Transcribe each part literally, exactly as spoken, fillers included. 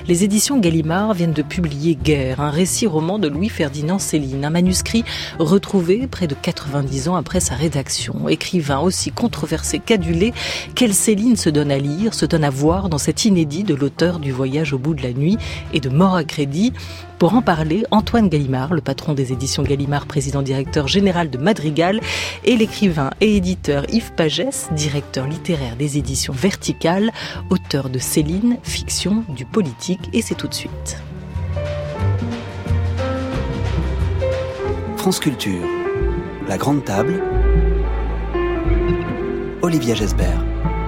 Les éditions Gallimard viennent de publier Guerre, un récit-roman de Louis-Ferdinand Céline, un manuscrit retrouvé près de quatre-vingt-dix ans après sa rédaction. Écrivain aussi controversé qu'adulé, quelle Céline se donne à lire, se donne à voir dans cet inédit de l'auteur du Voyage au bout de la nuit et de Mort à crédit. Pour en parler, Antoine Gallimard, le patron des éditions Gallimard, président-directeur général de Madrigal, et l'écrivain et éditeur Yves Pagès, directeur littéraire des éditions Verticales, auteur de Céline, fiction, du politique, et c'est tout de suite. France Culture, la grande table, Olivier Gesbert.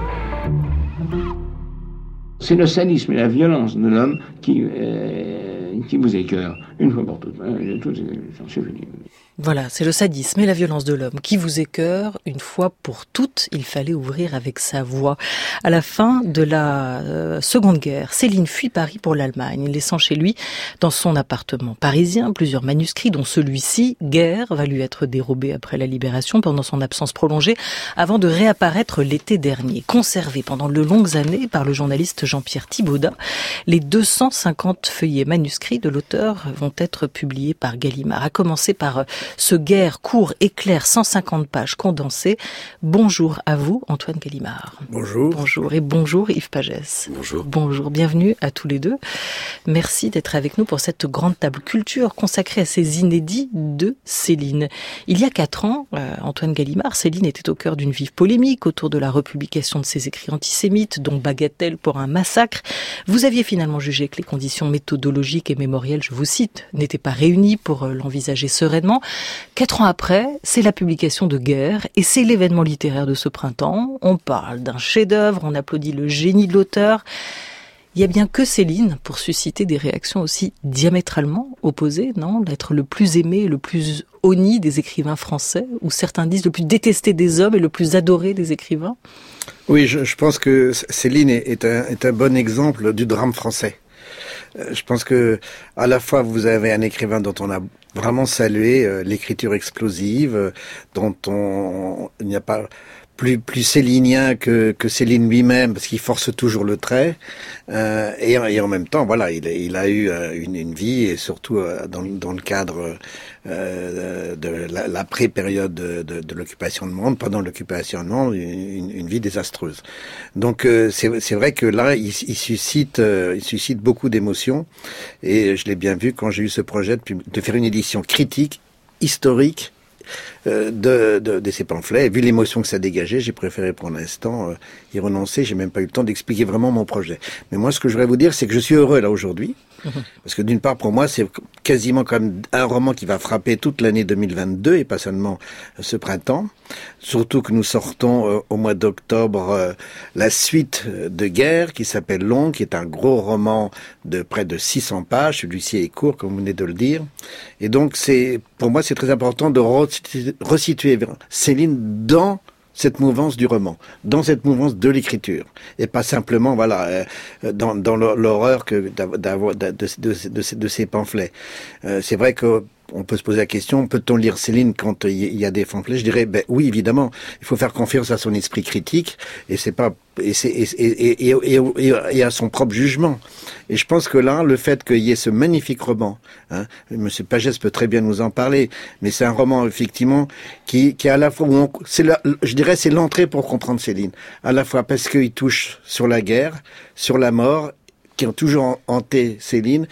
C'est le sadisme et la violence de l'homme qui, euh, qui vous écœure, une fois pour toutes. C'est fini. Voilà, c'est le sadisme et la violence de l'homme qui vous écœure. Une fois pour toutes, il fallait ouvrir avec sa voix. À la fin de la euh, Seconde Guerre, Céline fuit Paris pour l'Allemagne, laissant chez lui, dans son appartement parisien, plusieurs manuscrits, dont celui-ci, Guerre, va lui être dérobé après la Libération, pendant son absence prolongée, avant de réapparaître l'été dernier. Conservé pendant de longues années par le journaliste Jean-Pierre Thibaudat, les deux cent cinquante feuillets manuscrits de l'auteur vont être publiés par Gallimard, à commencer par ce Guerre court et clair, cent cinquante pages condensées. Bonjour à vous, Antoine Gallimard. Bonjour. Bonjour et bonjour Yves Pagès. Bonjour. Bonjour, bienvenue à tous les deux. Merci d'être avec nous pour cette grande table culture consacrée à ces inédits de Céline. Il y a quatre ans, euh, Antoine Gallimard, Céline était au cœur d'une vive polémique autour de la republication de ses écrits antisémites, dont Bagatelle pour un massacre. Vous aviez finalement jugé que les conditions méthodologiques et mémorielles, je vous cite, n'étaient pas réunies pour euh, l'envisager sereinement. Quatre ans après, c'est la publication de Guerre et c'est l'événement littéraire de ce printemps. On parle d'un chef-d'œuvre, on applaudit le génie de l'auteur. Il n'y a bien que Céline pour susciter des réactions aussi diamétralement opposées, non ? L'être le plus aimé, le plus honni des écrivains français, ou certains disent le plus détesté des hommes et le plus adoré des écrivains. Oui, je, je pense que Céline est, est, un, est un bon exemple du drame français. Je pense que à la fois vous avez un écrivain dont on a vraiment salué euh, l'écriture explosive, euh, dont on il n'y a pas plus plus célinien que que Céline lui-même parce qu'il force toujours le trait euh, et, et en même temps voilà il il a eu euh, une une vie et surtout euh, dans dans le cadre euh, de la, l'après-période de, de, de l'occupation de Mende, pendant l'occupation de Mende, une, une vie désastreuse. Donc euh, c'est c'est vrai que là il, il suscite euh, il suscite beaucoup d'émotions et je l'ai bien vu quand j'ai eu ce projet de, de faire une édition critique historique Euh, de, de, de ces pamphlets. Et vu l'émotion que ça dégageait, j'ai préféré pour l'instant euh, y renoncer. J'ai même pas eu le temps d'expliquer vraiment mon projet. Mais moi, ce que je voudrais vous dire, c'est que je suis heureux là aujourd'hui. Parce que d'une part, pour moi, c'est quasiment comme un roman qui va frapper toute l'année deux mille vingt-deux et pas seulement ce printemps. Surtout que nous sortons euh, au mois d'octobre euh, la suite de Guerre qui s'appelle Long, qui est un gros roman de près de six cents pages. Celui-ci est court, comme vous venez de le dire. Et donc, c'est pour moi, c'est très important de resituer, resituer Céline dans cette mouvance du roman, dans cette mouvance de l'écriture, et pas simplement voilà euh, dans, dans l'horreur que d'avoir de, de, de, de, de ces pamphlets. Euh, c'est vrai que on peut se poser la question, peut-on lire Céline quand il y a des pamphlets ? Je dirais, ben oui, évidemment. Il faut faire confiance à son esprit critique et c'est pas et, c'est, et, et, et, et, et, et à son propre jugement. Et je pense que là, le fait qu'il y ait ce magnifique roman, hein, Monsieur Pagès peut très bien nous en parler, mais c'est un roman effectivement qui, qui est à la fois, où on, c'est la, je dirais, c'est l'entrée pour comprendre Céline, à la fois parce qu'il touche sur la guerre, sur la mort, qui ont toujours hanté Céline,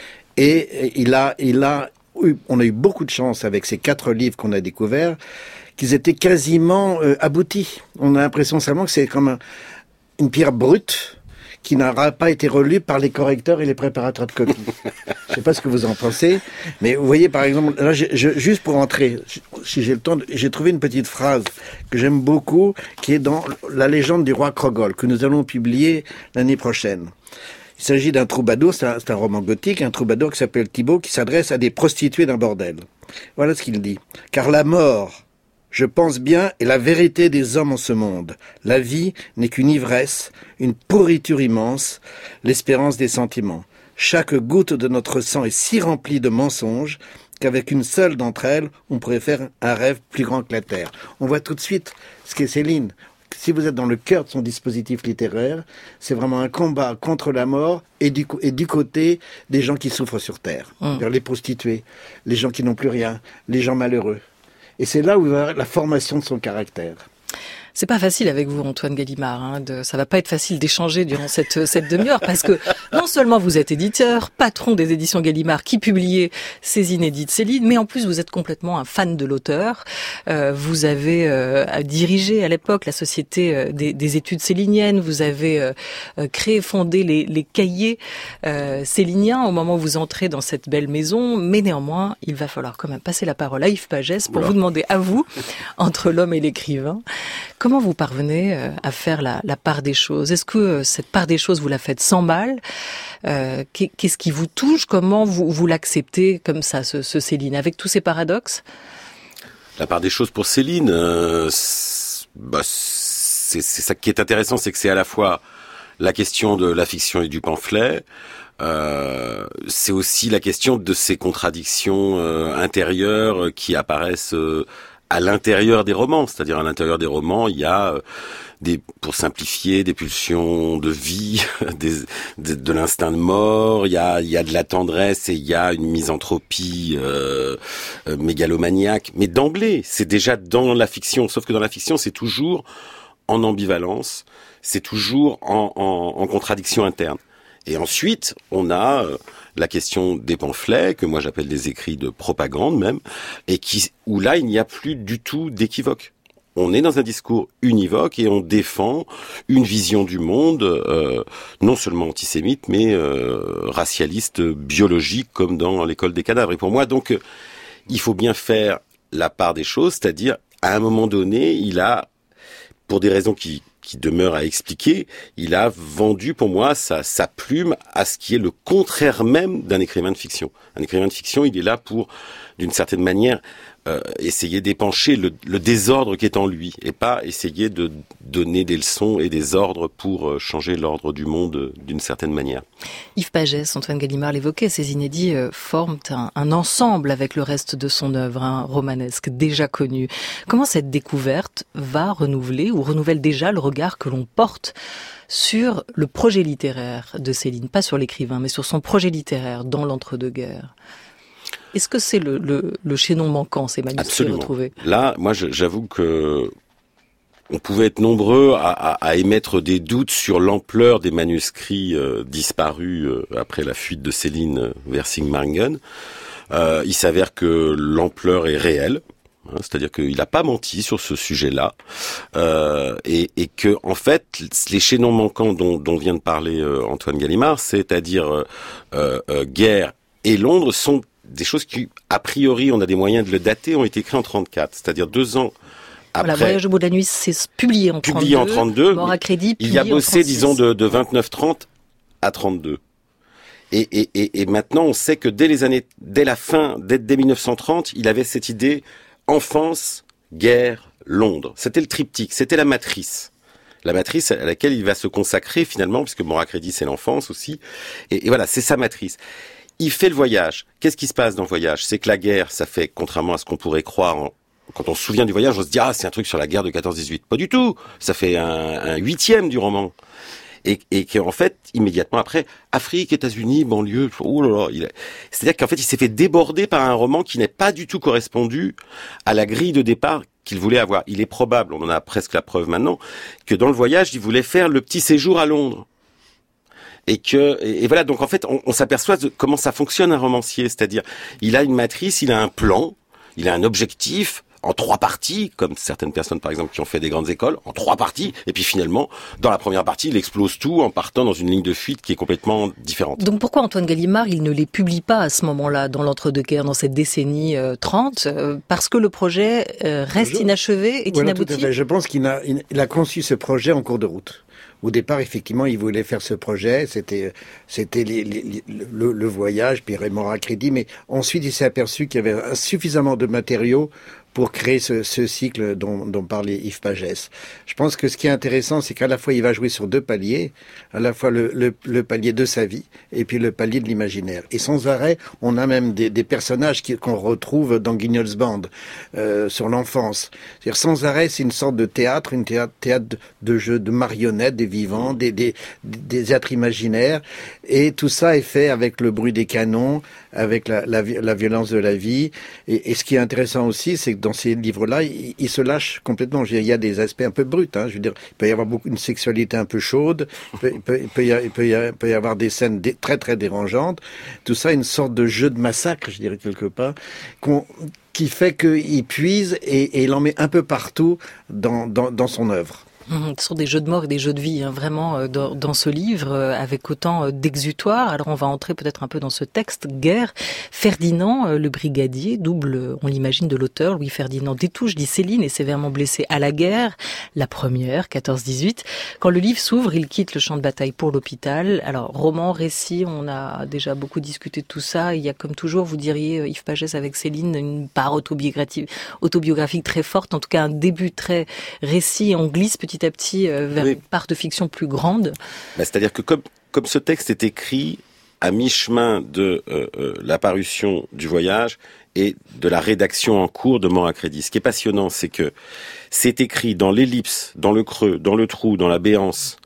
et il a, il a on a eu beaucoup de chance avec ces quatre livres qu'on a découverts, qu'ils étaient quasiment euh, aboutis. On a l'impression seulement que c'est comme un, une pierre brute qui n'aura pas été relue par les correcteurs et les préparateurs de copies. Je ne sais pas ce que vous en pensez, mais vous voyez, par exemple, là, je, je, juste pour entrer, si j'ai le temps, j'ai trouvé une petite phrase que j'aime beaucoup, qui est dans La légende du roi Krogol, que nous allons publier l'année prochaine. Il s'agit d'un troubadour, c'est un, c'est un roman gothique, un troubadour qui s'appelle Thibaut, qui s'adresse à des prostituées d'un bordel. Voilà ce qu'il dit. « Car la mort, je pense bien, est la vérité des hommes en ce monde. La vie n'est qu'une ivresse, une pourriture immense, l'espérance des sentiments. Chaque goutte de notre sang est si remplie de mensonges qu'avec une seule d'entre elles, on pourrait faire un rêve plus grand que la terre. » On voit tout de suite ce qu'est Céline. si vous êtes dans le cœur de son dispositif littéraire, c'est vraiment un combat contre la mort et du, et du côté des gens qui souffrent sur Terre. Mmh. Les prostituées, les gens qui n'ont plus rien, les gens malheureux. Et c'est là où il va y avoir la formation de son caractère. C'est pas facile avec vous, Antoine Gallimard. Hein, de, ça va pas être facile d'échanger durant cette, cette demi-heure parce que non seulement vous êtes éditeur, patron des éditions Gallimard qui publiait ces inédits de Céline, mais en plus vous êtes complètement un fan de l'auteur. Euh, vous avez euh, dirigé à l'époque la Société euh, des, des études céliniennes. Vous avez euh, créé, fondé les, les cahiers euh, céliniens au moment où vous entrez dans cette belle maison. Mais néanmoins, il va falloir quand même passer la parole à Yves Pagès pour Oula. vous demander à vous, entre l'homme et l'écrivain, comment vous parvenez à faire la, la part des choses? Est-ce que cette part des choses, vous la faites sans mal? euh, Qu'est-ce qui vous touche? Comment vous, vous l'acceptez comme ça, ce, ce Céline, avec tous ces paradoxes? La part des choses pour Céline, euh, c'est, bah, c'est, c'est ça qui est intéressant, c'est que c'est à la fois la question de la fiction et du pamphlet, euh, c'est aussi la question de ces contradictions euh, intérieures qui apparaissent euh, à l'intérieur des romans, c'est-à-dire à l'intérieur des romans, il y a euh, des, pour simplifier, des pulsions de vie, des, de, de l'instinct de mort. Il y a, il y a de la tendresse et il y a une misanthropie euh, euh, mégalomaniaque. Mais d'emblée, c'est déjà dans la fiction. Sauf que dans la fiction, c'est toujours en ambivalence, c'est toujours en, en, en contradiction interne. Et ensuite, on a euh, la question des pamphlets, que moi j'appelle des écrits de propagande même, et qui, où là, il n'y a plus du tout d'équivoque. On est dans un discours univoque et on défend une vision du monde, euh, non seulement antisémite, mais euh, racialiste, biologique, comme dans l'école des cadavres. Et pour moi, donc, euh, il faut bien faire la part des choses, c'est-à-dire, à un moment donné, il a, pour des raisons qui... qui demeure à expliquer, il a vendu pour moi sa, sa plume à ce qui est le contraire même d'un écrivain de fiction. Un écrivain de fiction, il est là pour, d'une certaine manière, euh, essayer d'épancher le, le désordre qui est en lui, et pas essayer de donner des leçons et des ordres pour changer l'ordre du monde d'une certaine manière. Yves Pagès, Antoine Gallimard l'évoquait, ces inédits euh, forment un, un ensemble avec le reste de son œuvre, hein, romanesque, déjà connu. Comment cette découverte va renouveler ou renouvelle déjà le regard que l'on porte sur le projet littéraire de Céline, pas sur l'écrivain, mais sur son projet littéraire dans l'entre-deux-guerres? Est-ce que c'est le, le, le chaînon manquant, ces manuscrits Absolument. retrouvés? Là, moi, j'avoue que on pouvait être nombreux à, à, à émettre des doutes sur l'ampleur des manuscrits euh, disparus euh, après la fuite de Céline vers Sigmaringen. Euh, il s'avère que l'ampleur est réelle. C'est-à-dire qu'il n'a pas menti sur ce sujet-là, euh, et, et que en fait les chaînons manquants dont, dont vient de parler euh, Antoine Gallimard, c'est-à-dire euh, euh, Guerre et Londres, sont des choses qui, a priori, on a des moyens de le dater, ont été écrits en trente-quatre, c'est-à-dire deux ans après. Voilà, Voyage au bout de la nuit, c'est publié en trente-deux. Publié en trente-deux. Mort à crédit. Il y a bossé, disons, de, de vingt-neuf trente à trente-deux. Et, et, et, et maintenant, on sait que dès les années, dès la fin, dès, dès mille neuf cent trente, il avait cette idée. Enfance, guerre, Londres. C'était le triptyque, c'était la matrice. La matrice à laquelle il va se consacrer finalement, puisque Mort à crédit, c'est l'enfance aussi. Et, et voilà, c'est sa matrice. Il fait le voyage. Qu'est-ce qui se passe dans le voyage? C'est que la guerre, ça fait, contrairement à ce qu'on pourrait croire, en, quand on se souvient du voyage, on se dit « Ah, c'est un truc sur la guerre de quatorze dix-huit ». Pas du tout. Ça fait un, un huitième du roman. Et, et qu'en fait, immédiatement après, Afrique, États-Unis, banlieue, oh là là, il a... c'est-à-dire qu'en fait, il s'est fait déborder par un roman qui n'est pas du tout correspondu à la grille de départ qu'il voulait avoir. Il est probable, on en a presque la preuve maintenant, que dans le voyage, il voulait faire le petit séjour à Londres. Et que, et, et voilà, donc en fait, on, on s'aperçoit de comment ça fonctionne un romancier, c'est-à-dire, il a une matrice, il a un plan, il a un objectif, en trois parties, comme certaines personnes par exemple qui ont fait des grandes écoles, en trois parties, et puis finalement, dans la première partie, il explose tout en partant dans une ligne de fuite qui est complètement différente. Donc pourquoi Antoine Gallimard, il ne les publie pas à ce moment-là, dans l'entre-deux-guerres, dans cette décennie euh, trente, euh, parce que le projet euh, reste Je... inachevé, est voilà, inabouti? Tout à fait. Je pense qu'il a, il a conçu ce projet en cours de route. Au départ, effectivement, il voulait faire ce projet, c'était c'était les, les, le, le voyage, puis Mort à crédit, mais ensuite il s'est aperçu qu'il y avait suffisamment de matériaux pour créer ce, ce cycle dont, dont parlait Yves Pagès. Je pense que ce qui est intéressant, c'est qu'à la fois il va jouer sur deux paliers, à la fois le, le, le palier de sa vie et puis le palier de l'imaginaire. Et sans arrêt, on a même des, des personnages qui, qu'on retrouve dans Guignol's Band, euh, sur l'enfance. C'est-à-dire sans arrêt, c'est une sorte de théâtre, une théâtre, théâtre de, de jeu de marionnettes, des vivants, des, des, des êtres imaginaires. Et tout ça est fait avec le bruit des canons, avec la, la, la violence de la vie. Et, et ce qui est intéressant aussi, c'est que dans ces livres-là, il, il se lâche complètement. Je veux dire, il y a des aspects un peu bruts. Hein. Je veux dire, il peut y avoir beaucoup, une sexualité un peu chaude. Il peut, il peut, il peut, y, il peut, y, il peut y avoir des scènes dé, très très dérangeantes. Tout ça, une sorte de jeu de massacre, je dirais quelque part, qu'on, qui fait qu'il puise et, et il en met un peu partout dans, dans, dans son œuvre. Ce sont des jeux de mort et des jeux de vie, hein, vraiment, dans, dans ce livre, avec autant d'exutoires. Alors on va entrer peut-être un peu dans ce texte, Guerre. Ferdinand, le brigadier, double, on l'imagine, de l'auteur, Louis-Ferdinand Destouches, dit Céline est sévèrement blessée à la guerre, la première, quatorze dix-huit. Quand le livre s'ouvre, il quitte le champ de bataille pour l'hôpital. Alors, roman, récit, on a déjà beaucoup discuté de tout ça. Il y a, comme toujours, vous diriez, Yves Pagès avec Céline, une part autobiographique, autobiographique très forte, en tout cas un début très récit. On glisse petit à petit euh, vers oui. une part de fiction plus grande. Bah, c'est-à-dire que comme, comme ce texte est écrit à mi-chemin de euh, euh, la parution du voyage et de la rédaction en cours de Mort à crédit, ce qui est passionnant, c'est que c'est écrit dans l'ellipse, dans le creux, dans le trou, dans la béance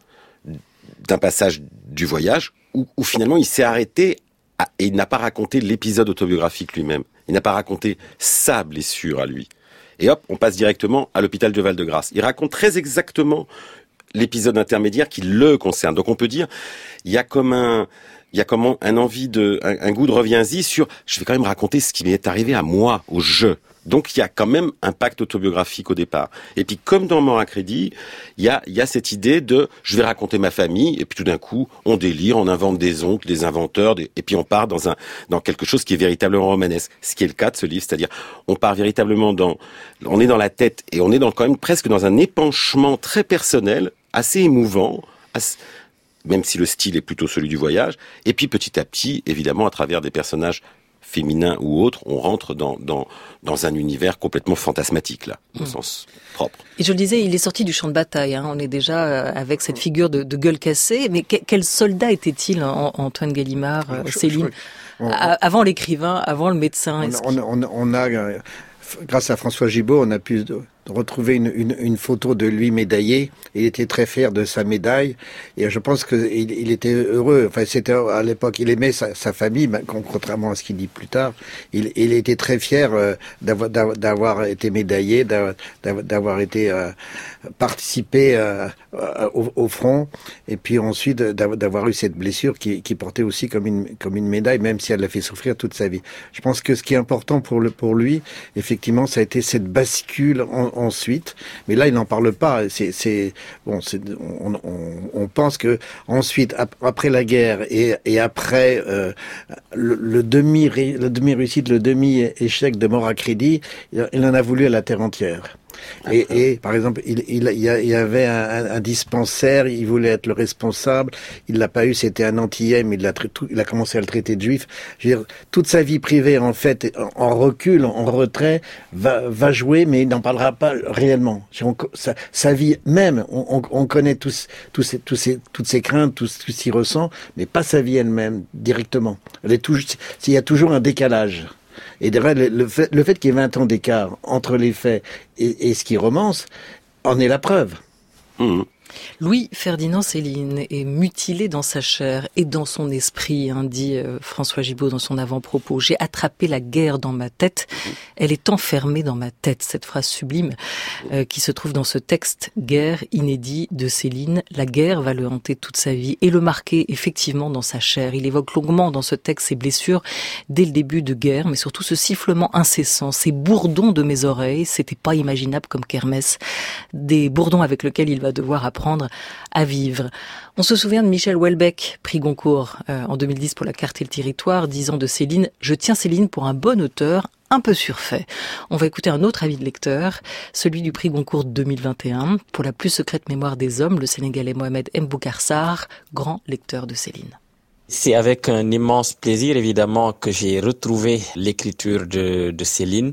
d'un passage du voyage où, où finalement il s'est arrêté à, et il n'a pas raconté l'épisode autobiographique lui-même. Il n'a pas raconté sa blessure à lui. Et hop, on passe directement à l'hôpital de Val-de-Grâce. Il raconte très exactement l'épisode intermédiaire qui le concerne. Donc on peut dire, il y a comme un, il y a comme un envie de, un, un goût de reviens-y sur, je vais quand même raconter ce qui m'est arrivé à moi, au jeu. Donc il y a quand même un pacte autobiographique au départ. Et puis comme dans Mort à crédit, il y a, il y a cette idée de, je vais raconter ma famille, et puis tout d'un coup, on délire, on invente des oncles, des inventeurs, des, et puis on part dans un, dans quelque chose qui est véritablement romanesque. Ce qui est le cas de ce livre, c'est-à-dire, on part véritablement dans, on est dans la tête, et on est dans quand même presque dans un épanchement très personnel, assez émouvant, assez, même si le style est plutôt celui du voyage. Et puis petit à petit, évidemment, à travers des personnages féminin ou autre, on rentre dans, dans, dans un univers complètement fantasmatique, là, au mmh. sens propre. Et je le disais, il est sorti du champ de bataille, hein. On est déjà avec cette figure de, de gueule cassée. Mais que, quel soldat était-il, hein, Antoine Gallimard, euh, je, Céline je, je, on, avant l'écrivain, avant le médecin? On, on, on, on a, grâce à François Gibault, on a pu retrouver une, une, une photo de lui médaillé. Il était très fier de sa médaille et je pense que il, il était heureux. Enfin, c'était à l'époque, il aimait sa, sa famille, contrairement à ce qu'il dit plus tard. Il, il était très fier euh, d'avoir, d'avoir été médaillé, d'avoir, d'avoir été euh, participé euh, au, au front, et puis ensuite d'avoir eu cette blessure qui, qui portait aussi comme une comme une médaille, même si elle l'a fait souffrir toute sa vie. Je pense que ce qui est important pour le pour lui, effectivement, ça a été cette bascule en, ensuite. Mais là, il n'en parle pas. C'est, c'est bon, c'est, on, on, on pense que ensuite, après la guerre et, et après euh, le, le demi le demi réussite, le demi échec de Mort à crédit, il en a voulu à la terre entière. Et, et par exemple, il, il, il y avait un, un dispensaire, il voulait être le responsable, il l'a pas eu, c'était un antillais, mais il a, il a commencé à le traiter de juif. Je veux dire, toute sa vie privée, en fait, en, en recul, en retrait, va, va jouer, mais il n'en parlera pas réellement. On, sa, sa vie même, on, on, on connaît tous, tous ces, tous ces, toutes ses craintes, tout, tout ce qu'il ressent, mais pas sa vie elle-même, directement. Elle est toujours, il y a toujours un décalage. Et derrière, le fait, le fait qu'il y ait vingt ans d'écart entre les faits et, et ce qui romance, en est la preuve. Mmh. Louis-Ferdinand Céline est mutilé dans sa chair et dans son esprit, hein, dit euh, François Gibault dans son avant-propos. J'ai attrapé la guerre dans ma tête, elle est enfermée dans ma tête. Cette phrase sublime euh, qui se trouve dans ce texte Guerre inédit de Céline. La guerre va le hanter toute sa vie et le marquer effectivement dans sa chair. Il évoque longuement dans ce texte ses blessures dès le début de guerre, mais surtout ce sifflement incessant, ces bourdons de mes oreilles. C'était pas imaginable comme kermesse, des bourdons avec lesquels il va devoir apprendre à vivre. On se souvient de Michel Houellebecq, prix Goncourt euh, en deux mille dix pour La Carte et le Territoire, disant de Céline « Je tiens Céline pour un bon auteur, un peu surfait ». On va écouter un autre avis de lecteur, celui du prix Goncourt deux mille vingt et un, pour la plus secrète mémoire des hommes, le Sénégalais Mohamed Mboucar Sarr, grand lecteur de Céline. C'est avec un immense plaisir, évidemment, que j'ai retrouvé l'écriture de, de Céline.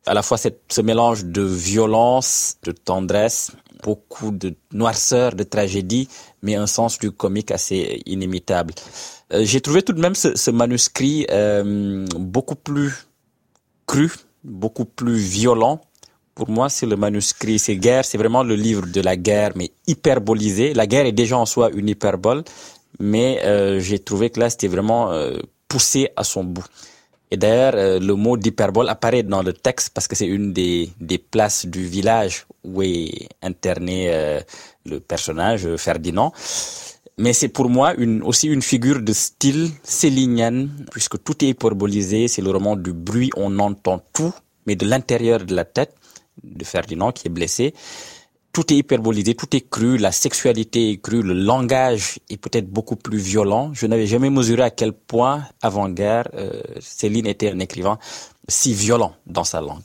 à la fois cette, ce mélange de violence, de tendresse, beaucoup de noirceur, de tragédie, mais un sens du comique assez inimitable. Euh, j'ai trouvé tout de même ce, ce manuscrit euh, beaucoup plus cru, beaucoup plus violent. Pour moi, c'est le manuscrit, c'est Guerre, c'est vraiment le livre de la guerre, mais hyperbolisé. La guerre est déjà en soi une hyperbole, mais euh, j'ai trouvé que là, c'était vraiment euh, poussé à son bout. Et d'ailleurs, euh, le mot d'hyperbole apparaît dans le texte parce que c'est une des, des places du village où est interné euh, le personnage Ferdinand. Mais c'est pour moi une, aussi une figure de style célinienne, puisque tout est hyperbolisé, c'est le roman du bruit, on entend tout, mais de l'intérieur de la tête de Ferdinand qui est blessé. Tout est hyperbolisé, tout est cru, la sexualité est crue, le langage est peut-être beaucoup plus violent. Je n'avais jamais mesuré à quel point, avant-guerre, euh, Céline était un écrivain si violent dans sa langue.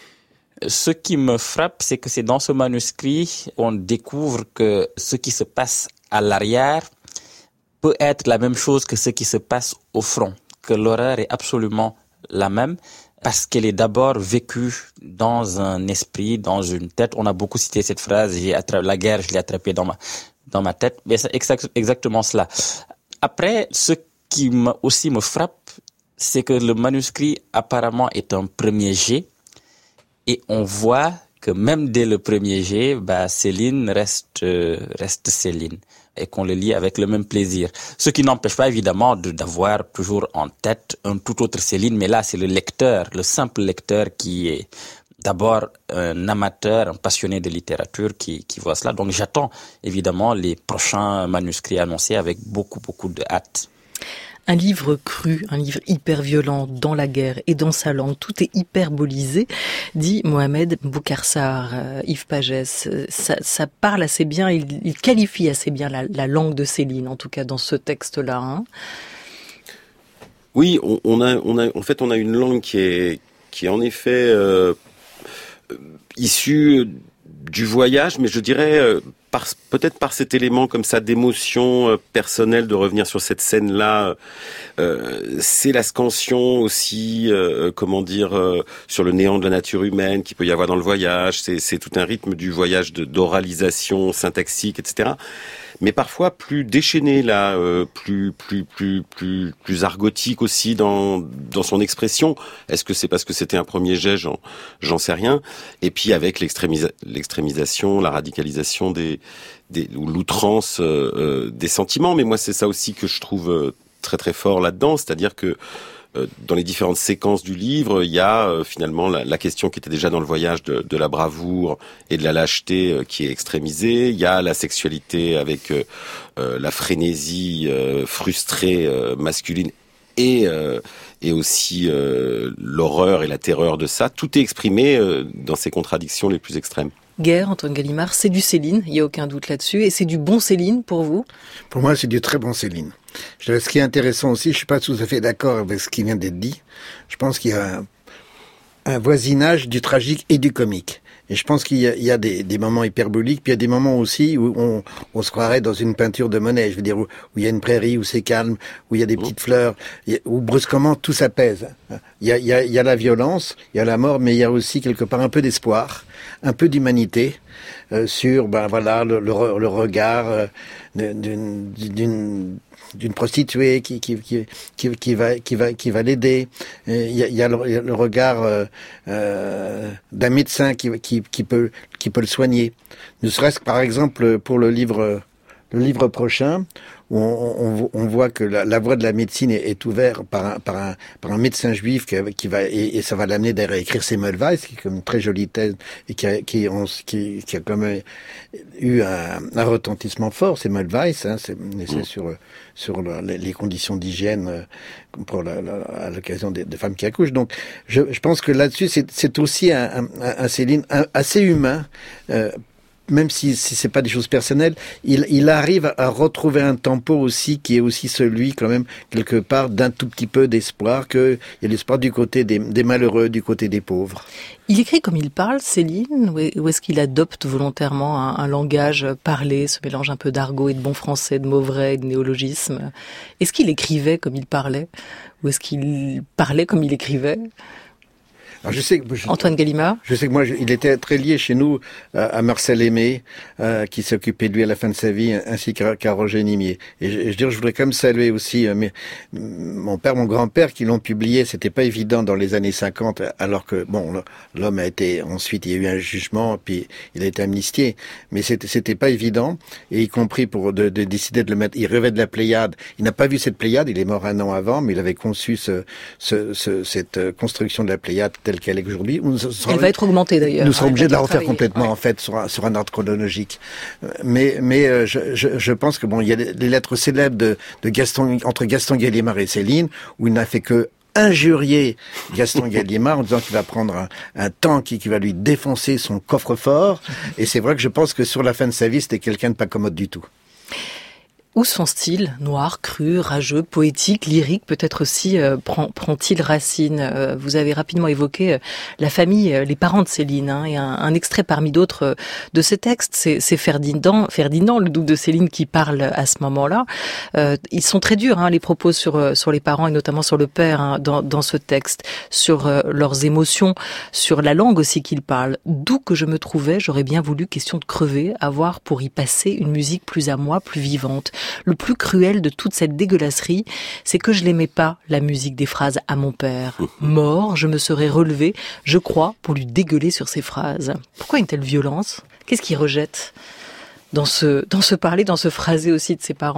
Ce qui me frappe, c'est que c'est dans ce manuscrit qu'on découvre que ce qui se passe à l'arrière peut être la même chose que ce qui se passe au front, que l'horreur est absolument la même, parce qu'elle est d'abord vécue dans un esprit, dans une tête. On a beaucoup cité cette phrase, j'ai attrapé la guerre, je l'ai attrapée dans ma, dans ma tête. Mais c'est exact, exactement cela. Après, ce qui me, aussi me frappe, c'est que le manuscrit apparemment est un premier jet. Et on voit que même dès le premier jet, bah, Céline reste, euh, reste Céline. Et qu'on le lit avec le même plaisir. Ce qui n'empêche pas évidemment de, d'avoir toujours en tête un tout autre Céline, mais là c'est le lecteur, le simple lecteur qui est d'abord un amateur, un passionné de littérature qui, qui voit cela. Donc j'attends évidemment les prochains manuscrits annoncés avec beaucoup beaucoup de hâte. Un livre cru, un livre hyper violent dans la guerre et dans sa langue, tout est hyperbolisé, dit Mohamed Boukarsar, euh, Yves Pagès. Ça, ça parle assez bien, il, il qualifie assez bien la, la langue de Céline, en tout cas dans ce texte-là. Hein. Oui, on, on a, on a, en fait, on a une langue qui est, qui est en effet euh, issue du voyage, mais je dirais euh, par, peut-être par cet élément comme ça d'émotion euh, personnelle de revenir sur cette scène-là. Euh, c'est la scansion aussi, euh, comment dire, euh, sur le néant de la nature humaine qu'il peut y avoir dans le voyage. C'est, c'est tout un rythme du voyage de, d'oralisation syntaxique, et cetera. Mais parfois plus déchaîné là, euh, plus plus plus plus plus argotique aussi dans dans son expression. Est-ce que c'est parce que c'était un premier jet, j'en j'en sais rien. Et puis avec l'extrémisa- l'extrémisation, la radicalisation des des ou l'outrance euh, euh, des sentiments. Mais moi c'est ça aussi que je trouve euh, très très fort là-dedans, c'est-à-dire que dans les différentes séquences du livre, il y a euh, finalement la, la question qui était déjà dans le voyage de, de la bravoure et de la lâcheté euh, qui est extrémisée. Il y a la sexualité avec euh, euh, la frénésie euh, frustrée euh, masculine et euh, et aussi euh, l'horreur et la terreur de ça. Tout est exprimé euh, dans ces contradictions les plus extrêmes. Guerre, Antoine Gallimard, c'est du Céline, il n'y a aucun doute là-dessus. Et c'est du bon Céline pour vous ? Pour moi, c'est du très bon Céline. Ce qui est intéressant aussi, je suis pas tout à fait d'accord avec ce qui vient d'être dit. Je pense qu'il y a un, un voisinage du tragique et du comique. Et je pense qu'il y a, il y a des, des moments hyperboliques, puis il y a des moments aussi où on, on se croirait dans une peinture de Monet. Je veux dire, où, où il y a une prairie, où c'est calme, où il y a des petites fleurs, où brusquement tout s'apaise. Il y a, il y a, il y a la violence, il y a la mort, mais il y a aussi quelque part un peu d'espoir, un peu d'humanité euh, sur, ben voilà, le, le, le regard euh, d'une, d'une d'une prostituée qui qui qui qui, qui va qui va qui va l'aider. Il y a, il y a le, le regard euh, euh, d'un médecin qui qui qui peut qui peut le soigner. Ne serait-ce que par exemple pour le livre le livre prochain où on, on, on voit que la, la voie de la médecine est, est ouverte par un, par un, par un médecin juif qui, qui va, et, et ça va l'amener d'ailleurs à écrire Semmelweis, qui est comme une très jolie thèse, et qui a, qui, on, qui, qui a quand même eu un, un retentissement fort, Semmelweis, hein, c'est, c'est sur, sur le, les conditions d'hygiène pour la, la, à l'occasion des, des femmes qui accouchent. Donc, je, je pense que là-dessus, c'est, c'est aussi un, un, un Céline un, assez humain, euh, même si, si c'est pas des choses personnelles, il, il arrive à retrouver un tempo aussi qui est aussi celui quand même quelque part d'un tout petit peu d'espoir, qu'il y a l'espoir du côté des, des malheureux, du côté des pauvres. Il écrit comme il parle, Céline, ou est-ce qu'il adopte volontairement un, un langage parlé, ce mélange un peu d'argot et de bon français, de mots vrais et de néologismes? Est-ce qu'il écrivait comme il parlait, ou est-ce qu'il parlait comme il écrivait? Alors je sais que je, Antoine Gallimard. Je sais que moi, je, il était très lié chez nous euh, à Marcel Aimé, euh, qui s'occupait de lui à la fin de sa vie, ainsi qu'à, qu'à Roger Nimier. Et je, je, dire, je voudrais quand même saluer aussi euh, mes, mon père, mon grand-père, qui l'ont publié. C'était pas évident dans les années cinquante, alors que bon, l'homme a été ensuite, il y a eu un jugement, puis il a été amnistié. Mais c'était, c'était pas évident, et y compris pour de, de décider de le mettre. Il rêvait de la Pléiade. Il n'a pas vu cette Pléiade. Il est mort un an avant, mais il avait conçu ce, ce, ce cette construction de la Pléiade telle qu'elle est aujourd'hui. Elle va être augmentée d'ailleurs. Nous serons obligés de la refaire travailler. complètement ouais. en fait sur un, sur un ordre chronologique. Mais mais euh, je, je, je pense que bon, il y a les lettres célèbres de, de Gaston entre Gaston Gallimard et Céline où il n'a fait que injurier Gaston Gallimard en disant qu'il va prendre un, un tank qui, qui va lui défoncer son coffre-fort. Et c'est vrai que je pense que sur la fin de sa vie, c'était quelqu'un de pas commode du tout. Où son style, noir, cru, rageux, poétique, lyrique, peut-être aussi, euh, prend, prend-il racine euh, Vous avez rapidement évoqué euh, la famille, euh, les parents de Céline, hein, et un, un extrait parmi d'autres euh, de ces textes, c'est, c'est Ferdinand, Ferdinand, le double de Céline, qui parle à ce moment-là. Euh, ils sont très durs, hein, les propos sur euh, sur les parents et notamment sur le père, hein, dans, dans ce texte, sur euh, leurs émotions, sur la langue aussi qu'ils parlent. D'où que je me trouvais, j'aurais bien voulu, question de crever, avoir pour y passer une musique plus à moi, plus vivante. Le plus cruel de toute cette dégueulasserie, c'est que je l'aimais pas, la musique des phrases à mon père. Mort, je me serais relevé, je crois, pour lui dégueuler sur ces phrases. Pourquoi une telle violence ? Qu'est-ce qu'il rejette dans ce, dans ce parler, dans ce phrasé aussi de ses parents ?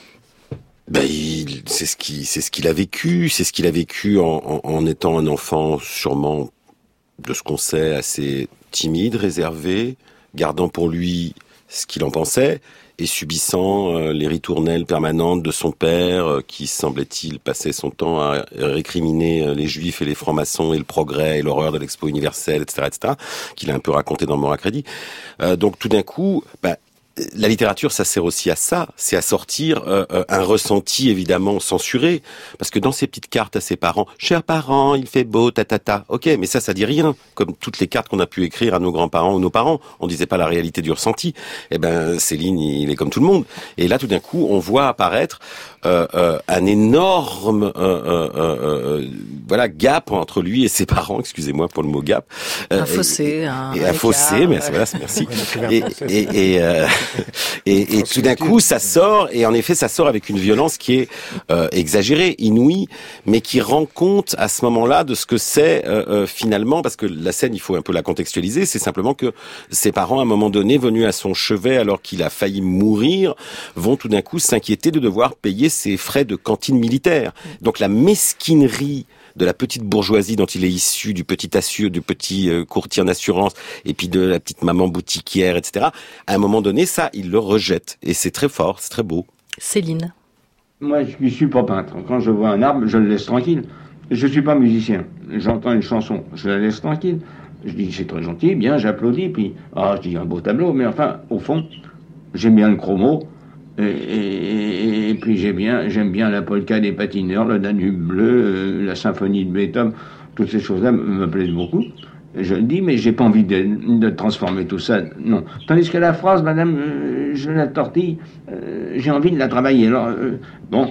Ben, il, c'est ce qui, c'est ce qu'il a vécu, c'est ce qu'il a vécu en, en, en étant un enfant sûrement, de ce qu'on sait, assez timide, réservé, gardant pour lui ce qu'il en pensait, et subissant euh, les ritournelles permanentes de son père, euh, qui, semblait-il, passait son temps à récriminer euh, les juifs et les francs-maçons et le progrès et l'horreur de l'expo universelle, et cetera, et cetera, qu'il a un peu raconté dans Mort à crédit. Euh, donc tout d'un coup, bah, la littérature, ça sert aussi à ça, c'est à sortir euh, un ressenti évidemment censuré, parce que dans ces petites cartes à ses parents, chers parents, il fait beau, ta ta ta, ok, mais ça, ça dit rien, comme toutes les cartes qu'on a pu écrire à nos grands-parents ou nos parents, on disait pas la réalité du ressenti. Eh ben, Céline, il est comme tout le monde, et là, tout d'un coup, on voit apparaître euh, euh, un énorme, euh, euh, euh, voilà, gap entre lui et ses parents. Excusez-moi pour le mot gap. Euh, un fossé, et, un, et un un fossé, mais voilà, merci. et et, et euh, Et, et tout d'un coup, ça sort, et en effet, ça sort avec une violence qui est euh, exagérée, inouïe, mais qui rend compte à ce moment-là de ce que c'est euh, euh, finalement, parce que la scène, il faut un peu la contextualiser, c'est simplement que ses parents, à un moment donné, venus à son chevet alors qu'il a failli mourir, vont tout d'un coup s'inquiéter de devoir payer ses frais de cantine militaire. Donc la mesquinerie de la petite bourgeoisie dont il est issu, du petit assureur, du petit euh, courtier en assurance, et puis de la petite maman boutiquière, et cetera. À un moment donné, ça, il le rejette. Et c'est très fort, c'est très beau. Céline. Moi, je ne suis pas peintre. Quand je vois un arbre, je le laisse tranquille. Je ne suis pas musicien. J'entends une chanson, je la laisse tranquille. Je dis, c'est très gentil, bien, j'applaudis, puis, ah, je dis, un beau tableau. Mais enfin, au fond, j'aime bien le chromo. Et, et, et puis j'aime bien, j'aime bien la polka des patineurs, le Danube bleu, euh, la symphonie de Beethoven, toutes ces choses-là me, me plaisent beaucoup. Je le dis, mais j'ai pas envie de, de transformer tout ça, non. Tandis que la phrase, madame, euh, je la tortille, euh, j'ai envie de la travailler. Alors, euh, bon.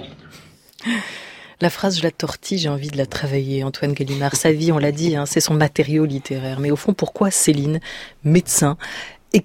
La phrase « je la tortille, j'ai envie de la travailler », Antoine Gallimard. Sa vie, on l'a dit, hein, c'est son matériau littéraire. Mais au fond, pourquoi Céline, médecin, écrit-il ?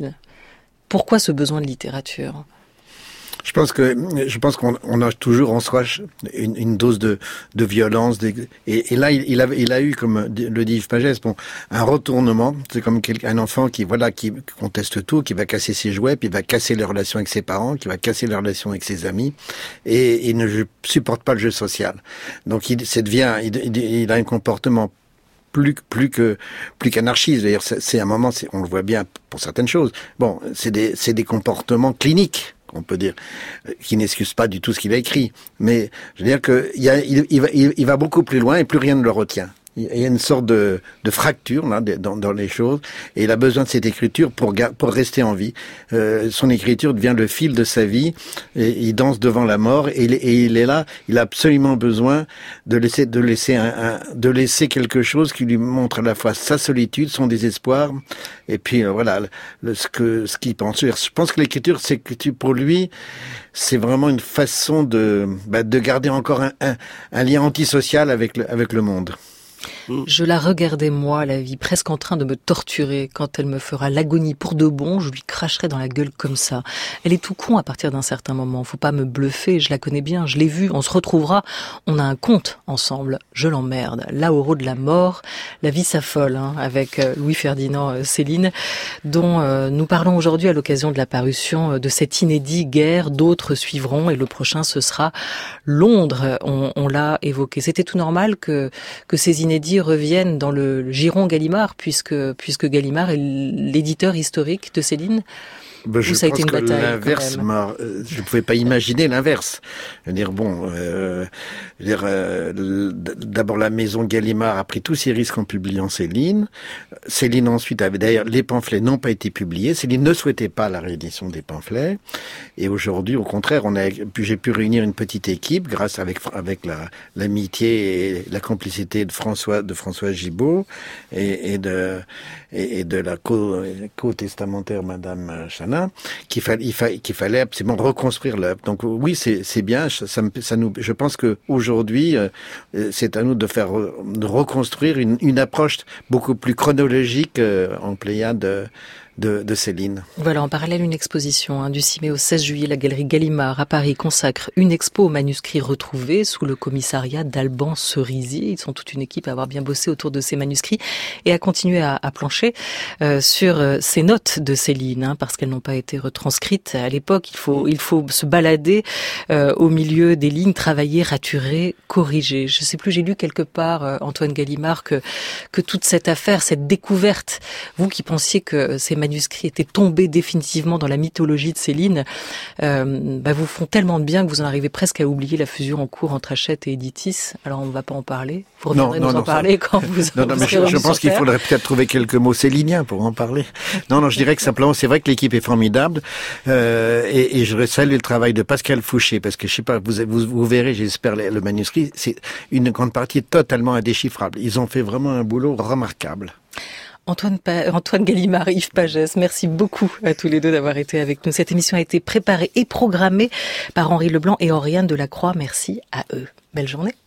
Pourquoi ce besoin de littérature ? Je pense que je pense qu'on on a toujours en soi une, une dose de, de violence. De, et, et là, il, il, a, il a eu, comme le dit Yves Pagès, bon, un retournement. C'est comme un enfant qui voilà qui conteste tout, qui va casser ses jouets, puis il va casser les relations avec ses parents, qui va casser les relations avec ses amis, et il ne supporte pas le jeu social. Donc, il, ça devient, il, il, il a un comportement plus plus que plus qu'anarchiste. D'ailleurs, c'est, c'est un moment, c'est, on le voit bien pour certaines choses. Bon, c'est des c'est des comportements cliniques, on peut dire, qui n'excuse pas du tout ce qu'il a écrit. Mais je veux dire que il, y a, il, il, va, il, il va beaucoup plus loin et plus rien ne le retient. Il y a une sorte de, de fracture là dans, dans les choses, et il a besoin de cette écriture pour pour rester en vie. Euh, son écriture devient le fil de sa vie, et il danse devant la mort, et il, et il est là. Il a absolument besoin de laisser de laisser un, un de laisser quelque chose qui lui montre à la fois sa solitude, son désespoir, et puis euh, voilà le, ce que ce qu'il pense. Je pense que l'écriture, c'est que tu pour lui, c'est vraiment une façon de bah, de garder encore un, un, un lien antisocial avec le avec le monde. Mmh. Je la regardais, moi, la vie, presque en train de me torturer. Quand elle me fera l'agonie pour de bon, je lui cracherai dans la gueule comme ça. Elle est tout con à partir d'un certain moment. Faut pas me bluffer, je la connais bien, je l'ai vue, on se retrouvera. On a un compte ensemble. Je l'emmerde. Là, au haut de la mort, la vie s'affole, hein, avec Louis-Ferdinand euh, Céline, dont euh, nous parlons aujourd'hui à l'occasion de la parution de cet inédit Guerre. D'autres suivront et le prochain, ce sera Londres. On, on l'a évoqué. C'était tout normal que, que ces inédits reviennent dans le, le giron Gallimard, puisque, puisque Gallimard est l'éditeur historique de Céline. Ben, je ça a pense été une que bataille, l'inverse, je ne pouvais pas imaginer l'inverse. Je veux dire, bon, euh, je veux dire, euh, d'abord la maison Gallimard a pris tous ses risques en publiant Céline. Céline ensuite avait, d'ailleurs, les pamphlets n'ont pas été publiés. Céline ne souhaitait pas la réédition des pamphlets. Et aujourd'hui, au contraire, on a, j'ai pu réunir une petite équipe grâce avec, avec la, l'amitié et la complicité de François, de François Gibault et, et de, et, et de la co, co-testamentaire Madame Chana. Qu'il fallait, il fa, qu'il fallait absolument reconstruire l'œuvre. Donc oui, c'est, c'est bien. Ça, me, ça nous, je pense que aujourd'hui, euh, c'est à nous de faire, de reconstruire une, une approche beaucoup plus chronologique euh, en Pléiade de, de, de Céline. Voilà, en parallèle, une exposition hein, du six mai au seize juillet, la galerie Gallimard à Paris consacre une expo aux manuscrits retrouvés sous le commissariat d'Alban Cerisier. Ils sont toute une équipe à avoir bien bossé autour de ces manuscrits et à continuer à, à plancher euh, sur euh, ces notes de Céline, hein, parce qu'elles n'ont pas été retranscrites à l'époque. Il faut, il faut se balader euh, au milieu des lignes, travailler, raturer, corriger. Je sais plus, j'ai lu quelque part, euh, Antoine Gallimard, que, que toute cette affaire, cette découverte, vous qui pensiez que ces manuscrits étaient tombés définitivement dans la mythologie de Céline, euh, bah vous font tellement de bien que vous en arrivez presque à oublier la fusion en cours entre Hachette et Editis. Alors on ne va pas en parler. Vous reviendrez non, nous non, en non, parler ça... quand vous Non, non, mais je, je pense qu'il faudrait peut-être trouver quelques mots céliniens pour en parler. Non, non, je dirais que simplement, c'est vrai que l'équipe est formidable euh, et, et je salue le travail de Pascal Fouché parce que je sais pas, vous, vous, vous verrez, j'espère, le manuscrit, c'est une grande partie totalement indéchiffrable. Ils ont fait vraiment un boulot remarquable. Antoine, pa- Antoine Gallimard, Yves Pagès, merci beaucoup à tous les deux d'avoir été avec nous. Cette émission a été préparée et programmée par Henri Leblanc et Oriane Delacroix. Merci à eux. Belle journée.